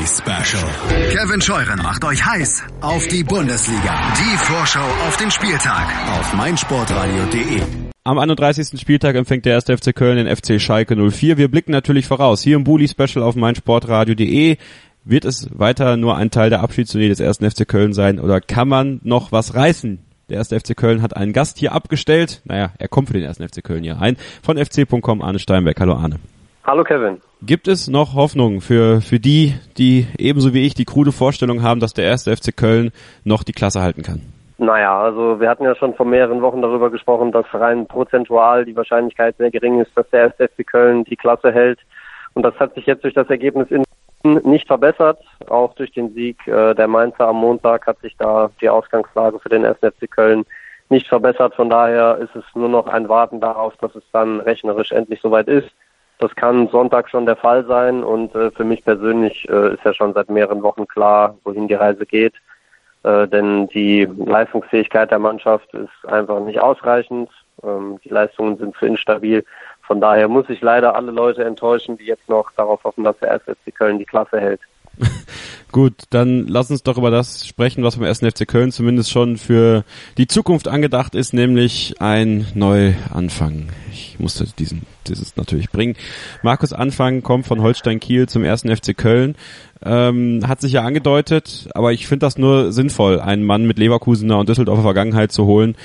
Special. Kevin Scheuren macht euch heiß auf die Bundesliga. Die Vorschau auf den Spieltag auf meinsportradio.de. Am 31. Spieltag empfängt der 1. FC Köln den FC Schalke 04. Wir blicken natürlich voraus. Hier im Bully Special auf meinsportradio.de. Wird es weiter nur ein Teil der Abschiedstournee des 1. FC Köln sein oder kann man noch was reißen? Der 1. FC Köln hat einen Gast hier abgestellt. Naja, er kommt für den 1. FC Köln hier ein. Von fc.com Arne Steinberg. Hallo Arne. Hallo Kevin. Gibt es noch Hoffnung für die ebenso wie ich die krude Vorstellung haben, dass der 1. FC Köln noch die Klasse halten kann? Naja, also wir hatten ja schon vor mehreren Wochen darüber gesprochen, dass rein prozentual die Wahrscheinlichkeit sehr gering ist, dass der 1. FC Köln die Klasse hält. Und das hat sich jetzt durch das Ergebnis nicht verbessert. Auch durch den Sieg der Mainzer am Montag hat sich da die Ausgangslage für den 1. FC Köln nicht verbessert. Von daher ist es nur noch ein Warten darauf, dass es dann rechnerisch endlich soweit ist. Das kann Sonntag schon der Fall sein und für mich persönlich ist ja schon seit mehreren Wochen klar, wohin die Reise geht. Denn die Leistungsfähigkeit der Mannschaft ist einfach nicht ausreichend. Die Leistungen sind zu instabil. Von daher muss ich leider alle Leute enttäuschen, die jetzt noch darauf hoffen, dass der 1. FC Köln die Klasse hält. Gut, dann lass uns doch über das sprechen, was beim 1. FC Köln zumindest schon für die Zukunft angedacht ist, nämlich ein Neuanfang. Ich musste dieses natürlich bringen. Markus Anfang kommt von Holstein Kiel zum 1. FC Köln. Hat sich ja angedeutet, aber ich finde das nur sinnvoll, einen Mann mit Leverkusener und Düsseldorfer Vergangenheit zu holen,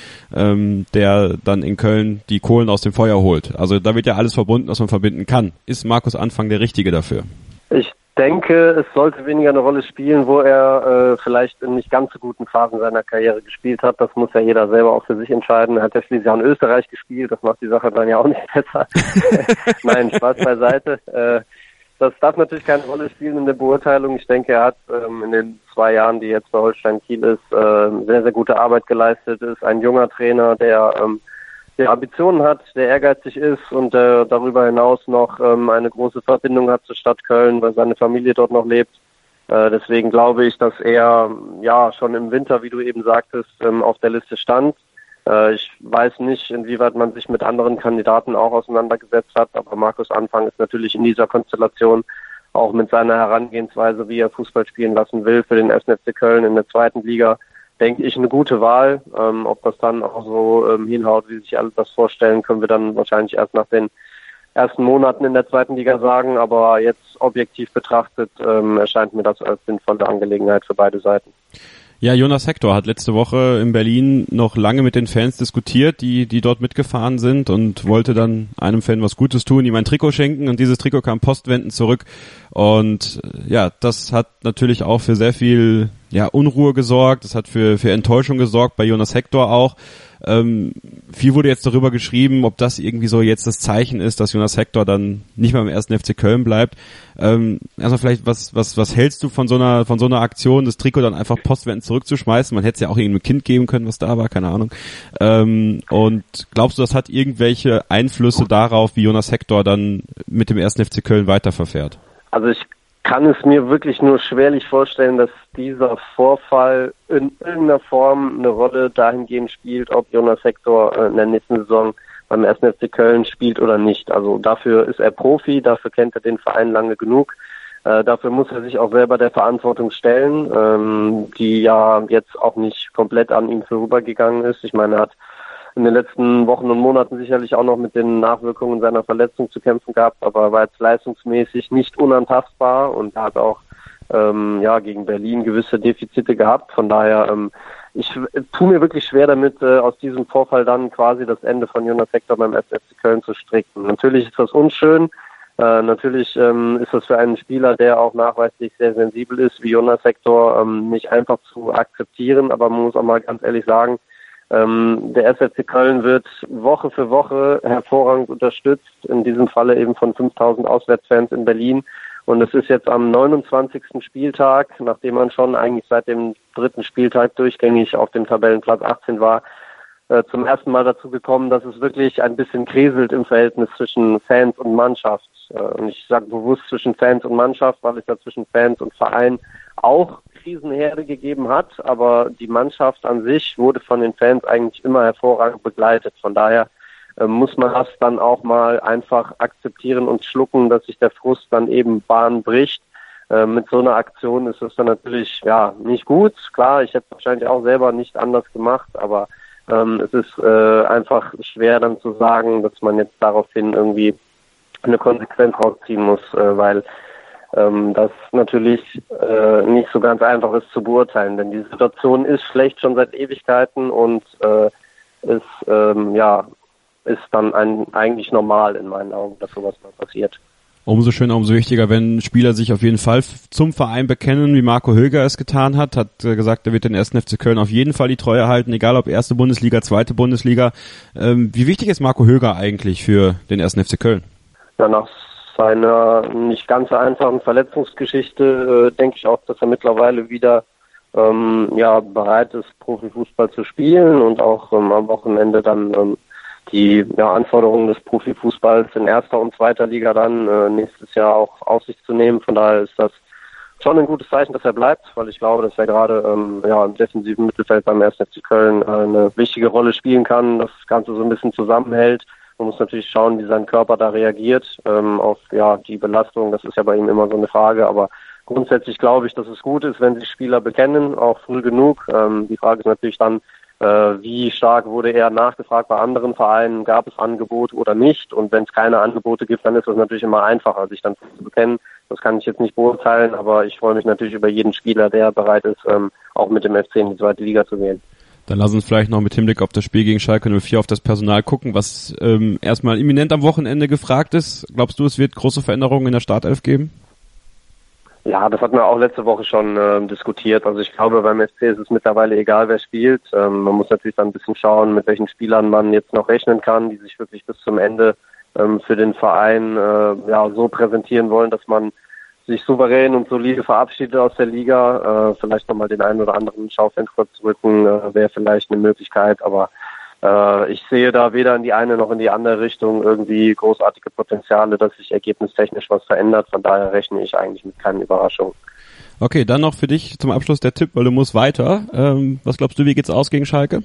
der dann in Köln die Kohlen aus dem Feuer holt. Also da wird ja alles verbunden, was man verbinden kann. Ist Markus Anfang der Richtige dafür? Ich denke, es sollte weniger eine Rolle spielen, wo er vielleicht in nicht ganz so guten Phasen seiner Karriere gespielt hat. Das muss ja jeder selber auch für sich entscheiden. Er hat ja schließlich auch in Österreich gespielt, das macht die Sache dann ja auch nicht besser. Nein, Spaß beiseite. Das darf natürlich keine Rolle spielen in der Beurteilung. Ich denke, er hat in den 2 Jahren, die jetzt bei Holstein Kiel ist, sehr, sehr gute Arbeit geleistet. Ist ein junger Trainer, der Ambitionen hat, der ehrgeizig ist und darüber hinaus noch eine große Verbindung hat zur Stadt Köln, weil seine Familie dort noch lebt. Deswegen glaube ich, dass er ja schon im Winter, wie du eben sagtest, auf der Liste stand. Ich weiß nicht, inwieweit man sich mit anderen Kandidaten auch auseinandergesetzt hat, aber Markus Anfang ist natürlich in dieser Konstellation auch mit seiner Herangehensweise, wie er Fußball spielen lassen will, für den 1. FC Köln in der 2. Liga, denke ich, eine gute Wahl. Ob das dann auch so hinhaut, wie sich alle das vorstellen, können wir dann wahrscheinlich erst nach den ersten Monaten in der 2. Liga sagen. Aber jetzt objektiv betrachtet erscheint mir das als sinnvolle Angelegenheit für beide Seiten. Ja, Jonas Hector hat letzte Woche in Berlin noch lange mit den Fans diskutiert, die dort mitgefahren sind und wollte dann einem Fan was Gutes tun, ihm ein Trikot schenken und dieses Trikot kam postwendend zurück und ja, das hat natürlich auch für sehr viel Unruhe gesorgt, das hat für Enttäuschung gesorgt, bei Jonas Hector auch. Viel wurde jetzt darüber geschrieben, ob das irgendwie so jetzt das Zeichen ist, dass Jonas Hector dann nicht mehr im 1. FC Köln bleibt. Also vielleicht, was hältst du von so einer Aktion, das Trikot dann einfach postwendend zurückzuschmeißen? Man hätte es ja auch irgendeinem Kind geben können, was da war, keine Ahnung. Und glaubst du, das hat irgendwelche Einflüsse darauf, wie Jonas Hector dann mit dem 1. FC Köln weiterverfährt? Also ich kann es mir wirklich nur schwerlich vorstellen, dass dieser Vorfall in irgendeiner Form eine Rolle dahingehend spielt, ob Jonas Hector in der nächsten Saison beim 1. FC Köln spielt oder nicht. Also dafür ist er Profi, dafür kennt er den Verein lange genug. Dafür muss er sich auch selber der Verantwortung stellen, die ja jetzt auch nicht komplett an ihm vorübergegangen ist. Ich meine, er hat in den letzten Wochen und Monaten sicherlich auch noch mit den Nachwirkungen seiner Verletzung zu kämpfen gehabt, aber er war jetzt leistungsmäßig nicht unantastbar und er hat auch gegen Berlin gewisse Defizite gehabt. Von daher, ich tue mir wirklich schwer damit, aus diesem Vorfall dann quasi das Ende von Jonas Hector beim 1. FC Köln zu stricken. Natürlich ist das unschön. Natürlich ist das für einen Spieler, der auch nachweislich sehr sensibel ist, wie Jonas Hector, nicht einfach zu akzeptieren. Aber man muss auch mal ganz ehrlich sagen, der 1. FC Köln wird Woche für Woche hervorragend unterstützt, in diesem Falle eben von 5000 Auswärtsfans in Berlin. Und es ist jetzt am 29. Spieltag, nachdem man schon eigentlich seit dem 3. Spieltag durchgängig auf dem Tabellenplatz 18 war, zum ersten Mal dazu gekommen, dass es wirklich ein bisschen kriselt im Verhältnis zwischen Fans und Mannschaft. Und ich sage bewusst zwischen Fans und Mannschaft, weil es ja zwischen Fans und Verein auch Krisenherde gegeben hat, aber die Mannschaft an sich wurde von den Fans eigentlich immer hervorragend begleitet. Von daher muss man das dann auch mal einfach akzeptieren und schlucken, dass sich der Frust dann eben Bahn bricht. mit so einer Aktion ist das dann natürlich nicht gut. Klar, ich hätte es wahrscheinlich auch selber nicht anders gemacht, aber es ist einfach schwer dann zu sagen, dass man jetzt daraufhin irgendwie eine Konsequenz rausziehen muss, weil das natürlich nicht so ganz einfach ist zu beurteilen, denn die Situation ist schlecht schon seit Ewigkeiten und ist dann eigentlich normal in meinen Augen, dass sowas mal passiert. Umso schöner, umso wichtiger, wenn Spieler sich auf jeden Fall zum Verein bekennen, wie Marco Höger es getan hat gesagt, er wird den 1. FC Köln auf jeden Fall die Treue halten, egal ob erste Bundesliga, zweite Bundesliga. Wie wichtig ist Marco Höger eigentlich für den 1. FC Köln? Ja, nach seiner nicht ganz so einfachen Verletzungsgeschichte denke ich auch, dass er mittlerweile wieder bereit ist, Profifußball zu spielen und auch am Wochenende dann die Anforderungen des Profifußballs in erster und zweiter Liga dann nächstes Jahr auch auf sich zu nehmen. Von daher ist das schon ein gutes Zeichen, dass er bleibt, weil ich glaube, dass er gerade im defensiven Mittelfeld beim 1. FC Köln eine wichtige Rolle spielen kann, das Ganze so ein bisschen zusammenhält. Man muss natürlich schauen, wie sein Körper da reagiert auf die Belastung. Das ist ja bei ihm immer so eine Frage, aber grundsätzlich glaube ich, dass es gut ist, wenn sich Spieler bekennen, auch früh genug. Die Frage ist natürlich dann, wie stark wurde er nachgefragt bei anderen Vereinen, gab es Angebote oder nicht? Und wenn es keine Angebote gibt, dann ist es natürlich immer einfacher, sich dann zu bekennen. Das kann ich jetzt nicht beurteilen, aber ich freue mich natürlich über jeden Spieler, der bereit ist, auch mit dem FC in die zweite Liga zu gehen. Dann lass uns vielleicht noch mit Hinblick auf das Spiel gegen Schalke 04 auf das Personal gucken, was erstmal imminent am Wochenende gefragt ist. Glaubst du, es wird große Veränderungen in der Startelf geben? Ja, das hatten wir auch letzte Woche schon diskutiert. Also ich glaube, beim FC ist es mittlerweile egal, wer spielt. Man muss natürlich dann ein bisschen schauen, mit welchen Spielern man jetzt noch rechnen kann, die sich wirklich bis zum Ende für den Verein so präsentieren wollen, dass man sich souverän und solide verabschiedet aus der Liga. Vielleicht nochmal den einen oder anderen Schaufenster zu rücken, wäre vielleicht eine Möglichkeit, aber ich sehe da weder in die eine noch in die andere Richtung irgendwie großartige Potenziale, dass sich ergebnistechnisch was verändert. Von daher rechne ich eigentlich mit keinen Überraschungen. Okay, dann noch für dich zum Abschluss der Tipp, weil du musst weiter. Was glaubst du, wie geht's aus gegen Schalke?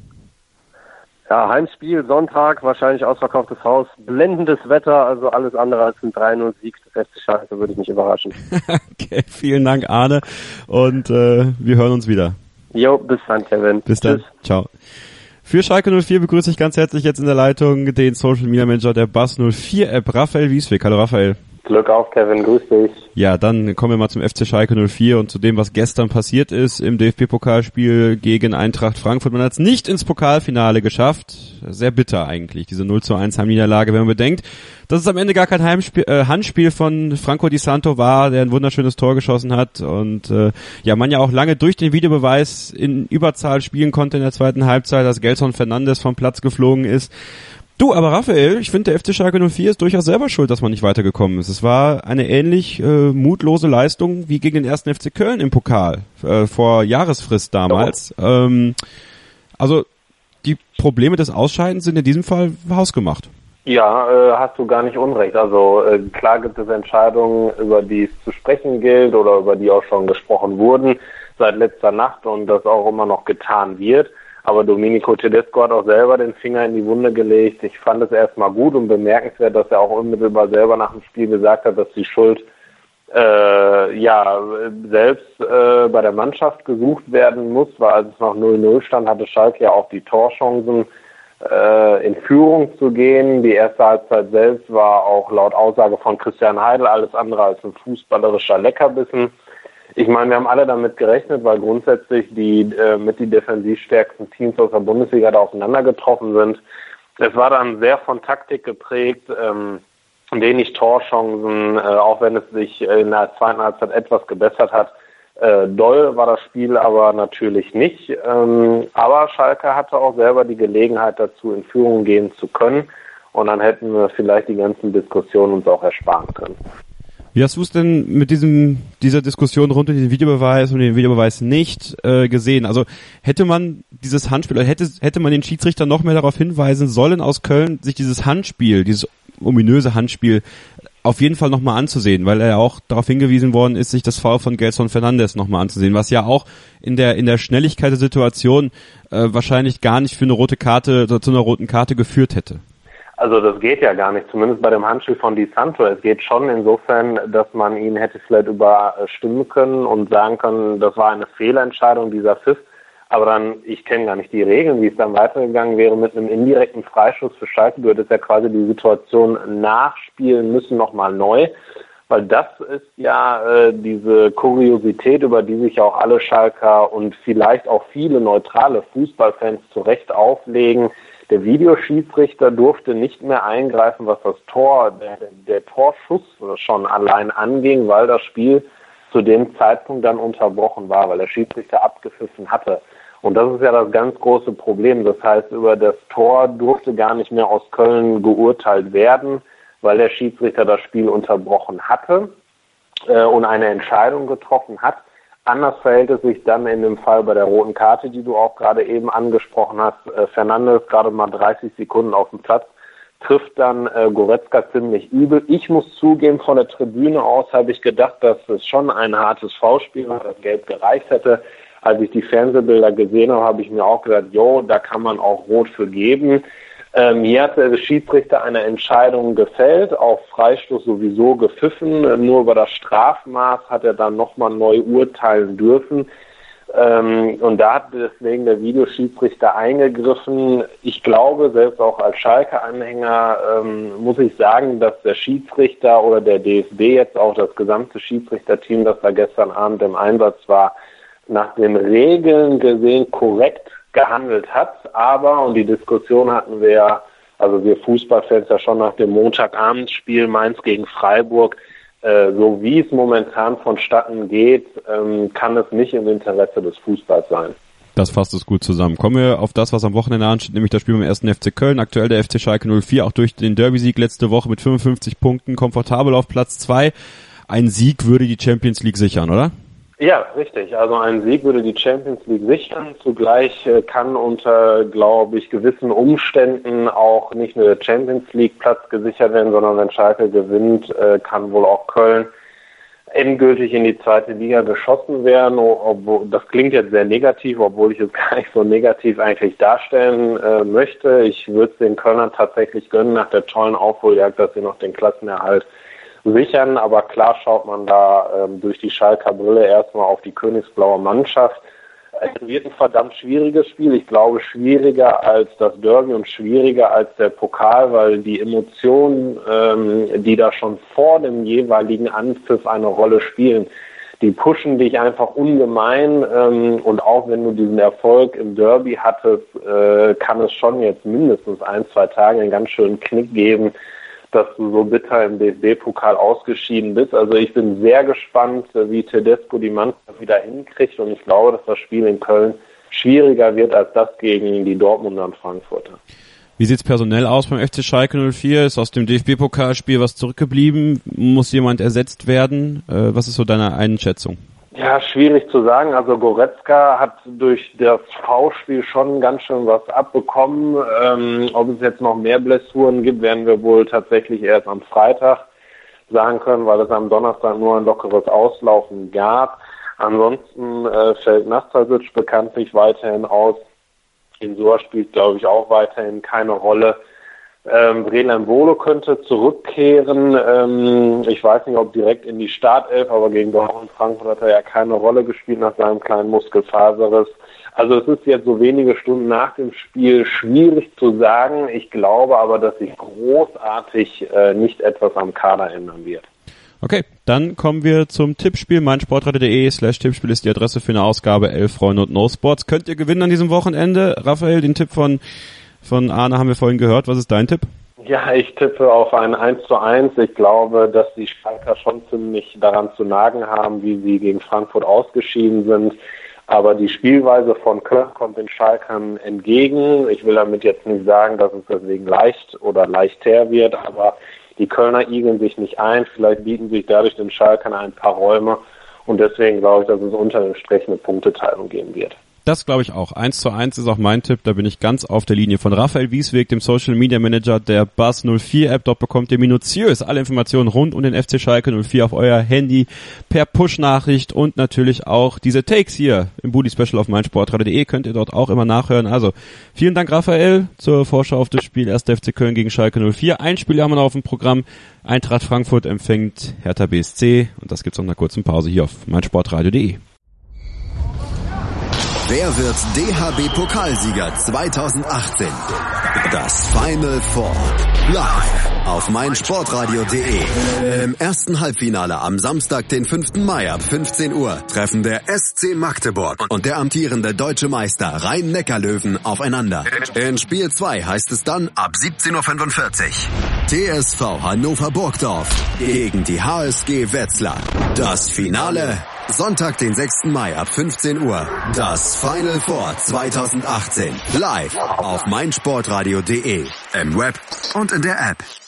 Ja, Heimspiel, Sonntag, wahrscheinlich ausverkauftes Haus, blendendes Wetter, also alles andere als ein 3-0-Sieg des FC Schalke würde ich mich überraschen. Okay, vielen Dank, Arne, und wir hören uns wieder. Jo, bis dann, Kevin. Bis dann, tschüss. Ciao. Für Schalke 04 begrüße ich ganz herzlich jetzt in der Leitung den Social Media Manager der Buzz 04 App, Raphael Wieswig. Hallo Raphael. Glück auf, Kevin, grüß dich. Ja, dann kommen wir mal zum FC Schalke 04 und zu dem, was gestern passiert ist im DFB-Pokalspiel gegen Eintracht Frankfurt. Man hat es nicht ins Pokalfinale geschafft. Sehr bitter eigentlich, diese 0:1 Heimniederlage, wenn man bedenkt, dass es am Ende gar kein Handspiel von Franco Di Santo war, der ein wunderschönes Tor geschossen hat und man ja auch lange durch den Videobeweis in Überzahl spielen konnte in der zweiten Halbzeit, dass Gelson Fernandes vom Platz geflogen ist. Du, aber Raphael, ich finde, der FC Schalke 04 ist durchaus selber schuld, dass man nicht weitergekommen ist. Es war eine ähnlich mutlose Leistung wie gegen den 1. FC Köln im Pokal vor Jahresfrist damals. Also die Probleme des Ausscheidens sind in diesem Fall hausgemacht. Ja, hast du gar nicht unrecht. Also klar gibt es Entscheidungen, über die es zu sprechen gilt oder über die auch schon gesprochen wurden seit letzter Nacht und das auch immer noch getan wird. Aber Domenico Tedesco hat auch selber den Finger in die Wunde gelegt. Ich fand es erstmal gut und bemerkenswert, dass er auch unmittelbar selber nach dem Spiel gesagt hat, dass die Schuld selbst bei der Mannschaft gesucht werden muss, weil als es noch 0:0 stand, hatte Schalke ja auch die Torchancen, in Führung zu gehen. Die erste Halbzeit selbst war auch laut Aussage von Christian Heidel alles andere als ein fußballerischer Leckerbissen. Ich meine, wir haben alle damit gerechnet, weil grundsätzlich die mit die defensivstärksten Teams aus der Bundesliga da aufeinander getroffen sind. Es war dann sehr von Taktik geprägt, wenig Torchancen, auch wenn es sich in der zweiten Halbzeit etwas gebessert hat. Doll war das Spiel aber natürlich nicht. Aber Schalke hatte auch selber die Gelegenheit dazu, in Führung gehen zu können. Und dann hätten wir vielleicht die ganzen Diskussionen uns auch ersparen können. Wie hast du es denn mit dieser Diskussion rund um den Videobeweis und den Videobeweis nicht gesehen? Also hätte man dieses Handspiel, oder hätte man den Schiedsrichter noch mehr darauf hinweisen sollen aus Köln, sich dieses Handspiel, dieses ominöse Handspiel auf jeden Fall nochmal anzusehen, weil er ja auch darauf hingewiesen worden ist, sich das Foul von Gelson Fernandes nochmal anzusehen, was ja auch in der Schnelligkeit der Situation wahrscheinlich gar nicht für eine rote Karte oder zu einer roten Karte geführt hätte. Also das geht ja gar nicht, zumindest bei dem Handspiel von Di Santo. Es geht schon insofern, dass man ihn hätte vielleicht überstimmen können und sagen können, das war eine Fehlentscheidung, dieser Pfiff. Aber dann, ich kenne gar nicht die Regeln, wie es dann weitergegangen wäre mit einem indirekten Freischuss für Schalke. Du hättest ja quasi die Situation nachspielen müssen, nochmal neu. Weil das ist ja diese Kuriosität, über die sich auch alle Schalker und vielleicht auch viele neutrale Fußballfans zu Recht auflegen. Der Videoschiedsrichter durfte nicht mehr eingreifen, was das Tor, der Torschuss schon allein anging, weil das Spiel zu dem Zeitpunkt dann unterbrochen war, weil der Schiedsrichter abgepfiffen hatte. Und das ist ja das ganz große Problem. Das heißt, über das Tor durfte gar nicht mehr aus Köln geurteilt werden, weil der Schiedsrichter das Spiel unterbrochen hatte und eine Entscheidung getroffen hat. Anders verhält es sich dann in dem Fall bei der roten Karte, die du auch gerade eben angesprochen hast. Fernandes gerade mal 30 Sekunden auf dem Platz, trifft dann Goretzka ziemlich übel. Ich muss zugeben, von der Tribüne aus habe ich gedacht, dass es schon ein hartes Foulspiel war, das Gelb gereicht hätte. Als ich die Fernsehbilder gesehen habe, habe ich mir auch gedacht, da kann man auch Rot für geben. Hier hat der Schiedsrichter eine Entscheidung gefällt, auf Freistoß sowieso gepfiffen. Nur über das Strafmaß hat er dann nochmal neu urteilen dürfen. Und da hat deswegen der Videoschiedsrichter eingegriffen. Ich glaube, selbst auch als Schalke-Anhänger muss ich sagen, dass der Schiedsrichter oder der DFB jetzt auch das gesamte Schiedsrichterteam, das da gestern Abend im Einsatz war, nach den Regeln gesehen korrekt gehandelt hat, aber, und die Diskussion hatten wir ja, also wir Fußballfans ja schon nach dem Montagabendspiel Mainz gegen Freiburg, so wie es momentan vonstatten geht, kann es nicht im Interesse des Fußballs sein. Das fasst es gut zusammen. Kommen wir auf das, was am Wochenende ansteht, nämlich das Spiel beim 1. FC Köln. Aktuell der FC Schalke 04, auch durch den Derby-Sieg letzte Woche mit 55 Punkten, komfortabel auf Platz 2. Ein Sieg würde die Champions League sichern, oder? Ja, richtig. Also ein Sieg würde die Champions League sichern. Zugleich kann unter, glaube ich, gewissen Umständen auch nicht nur der Champions League Platz gesichert werden, sondern wenn Schalke gewinnt, kann wohl auch Köln endgültig in die zweite Liga geschossen werden. Obwohl, das klingt jetzt sehr negativ, obwohl ich es gar nicht so negativ eigentlich darstellen möchte. Ich würde es den Kölnern tatsächlich gönnen, nach der tollen Aufholjagd, dass sie noch den Klassenerhalt sichern, aber klar schaut man da durch die Schalker Brille erstmal auf die königsblaue Mannschaft. Es wird ein verdammt schwieriges Spiel. Ich glaube, schwieriger als das Derby und schwieriger als der Pokal, weil die Emotionen, die da schon vor dem jeweiligen Anpfiff eine Rolle spielen, die pushen dich einfach ungemein. Und auch wenn du diesen Erfolg im Derby hattest, kann es schon jetzt mindestens 1-2 Tage einen ganz schönen Knick geben, dass du so bitter im DFB-Pokal ausgeschieden bist. Also ich bin sehr gespannt, wie Tedesco die Mannschaft wieder hinkriegt und ich glaube, dass das Spiel in Köln schwieriger wird als das gegen die Dortmunder und Frankfurter. Wie sieht's personell aus beim FC Schalke 04? Ist aus dem DFB-Pokalspiel was zurückgeblieben? Muss jemand ersetzt werden? Was ist so deine Einschätzung? Ja, schwierig zu sagen. Also Goretzka hat durch das V-Spiel schon ganz schön was abbekommen. Ob es jetzt noch mehr Blessuren gibt, werden wir wohl tatsächlich erst am Freitag sagen können, weil es am Donnerstag nur ein lockeres Auslaufen gab. Ansonsten fällt Nastasic bekanntlich weiterhin aus. Insua spielt, glaube ich, auch weiterhin keine Rolle. Brelan Bolo könnte zurückkehren. Ich weiß nicht, ob direkt in die Startelf, aber gegen Dortmund Frankfurt hat er ja keine Rolle gespielt nach seinem kleinen Muskelfaserriss. Also es ist jetzt so wenige Stunden nach dem Spiel schwierig zu sagen. Ich glaube aber, dass sich großartig nicht etwas am Kader ändern wird. Okay, dann kommen wir zum Tippspiel. meinsportradio.de/Tippspiel ist die Adresse für eine Ausgabe 11 Freunde und No Sports. Könnt ihr gewinnen an diesem Wochenende? Raphael, den Tipp von Arne haben wir vorhin gehört. Was ist dein Tipp? Ja, ich tippe auf ein 1:1. Ich glaube, dass die Schalker schon ziemlich daran zu nagen haben, wie sie gegen Frankfurt ausgeschieden sind. Aber die Spielweise von Köln kommt den Schalkern entgegen. Ich will damit jetzt nicht sagen, dass es deswegen leicht oder leichter wird, aber die Kölner igeln sich nicht ein. Vielleicht bieten sich dadurch den Schalkern ein paar Räume. Und deswegen glaube ich, dass es unter dem Strich eine Punkteteilung geben wird. Das glaube ich auch. 1:1 ist auch mein Tipp, da bin ich ganz auf der Linie. Von Raphael Wiesweg, dem Social Media Manager der Buzz 04 App. Dort bekommt ihr minutiös alle Informationen rund um den FC Schalke 04 auf euer Handy per Push-Nachricht und natürlich auch diese Takes hier im Budi Special auf meinsportradio.de könnt ihr dort auch immer nachhören. Also vielen Dank, Raphael, zur Vorschau auf das Spiel 1. FC Köln gegen Schalke 04. Ein Spiel haben wir noch auf dem Programm. Eintracht Frankfurt empfängt Hertha BSC und das gibt's nach einer kurzen Pause hier auf meinsportradio.de. Wer wird DHB-Pokalsieger 2018? Das Final Four. Live auf meinsportradio.de. Im ersten Halbfinale am Samstag, den 5. Mai ab 15 Uhr treffen der SC Magdeburg und der amtierende deutsche Meister Rhein-Neckar-Löwen aufeinander. In Spiel 2 heißt es dann ab 17:45 Uhr TSV Hannover Burgdorf gegen die HSG Wetzlar. Das Finale Sonntag, den 6. Mai ab 15 Uhr. Das Final Four 2018. Live auf meinsportradio.de. Im Web und in der App.